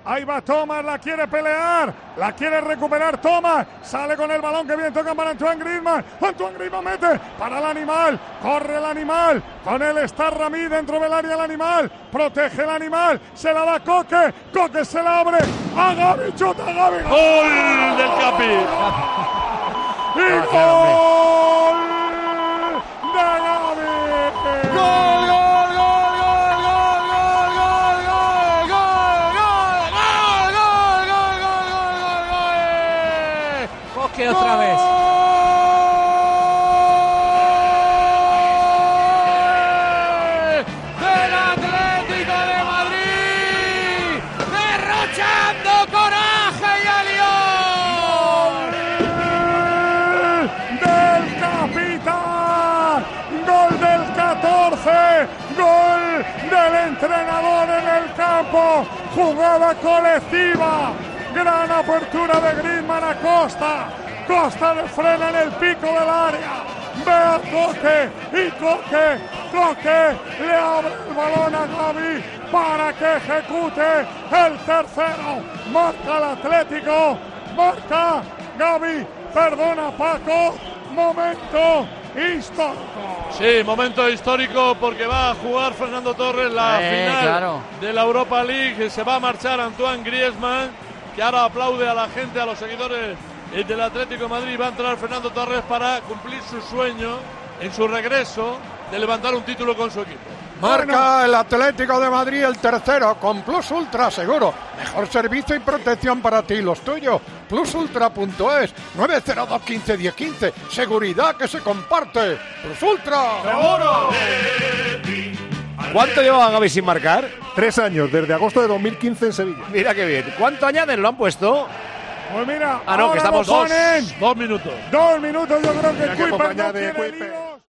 Ahí va Thomas, la quiere pelear, la quiere recuperar Thomas. Sale con el balón que bien toca para Antoine Griezmann. Antoine Griezmann mete para el animal. Corre el animal. Con él está Rami dentro del área el animal. Protege el animal. Se la da Coque. Coque se la abre. A Gavi, chuta a Gavi. ¡Gol del Capi! ¡Y gol de Gavi! ¡Gol! Coque otra vez. ¡Del Atlético de Madrid! ¡Derrochando coraje y alión! ¡Del capitán! ¡Gol del 14! ¡Gol del entrenador en el campo! ¡Jugada colectiva! Gran apertura de Griezmann a Costa. Costa de frena en el pico del área. Ve a Coque y Coque le abre el balón a Gavi para que ejecute el tercero. Marca el Atlético. Marca Gavi. Perdona Paco. Momento histórico. Sí, momento histórico porque va a jugar Fernando Torres la final de la Europa League. Se va a marchar Antoine Griezmann, que ahora aplaude a la gente, a los seguidores del Atlético de Madrid. Va a entrar Fernando Torres para cumplir su sueño en su regreso de levantar un título con su equipo. Marca el Atlético de Madrid el tercero con Plus Ultra Seguro. Mejor servicio y protección para ti y los tuyos. Plusultra.es 902 15 10 15. Seguridad que se comparte. Plus Ultra. ¡Seguro! ¿Cuánto llevaba Gavi sin marcar? 3 años, desde agosto de 2015 en Sevilla. Mira qué bien. ¿Cuánto añaden? ¿Lo han puesto? Pues mira, no, que estamos 2 minutos. 2 minutos, yo creo que Mira qué poco Kuiper no añade tiene Kuiper. líos.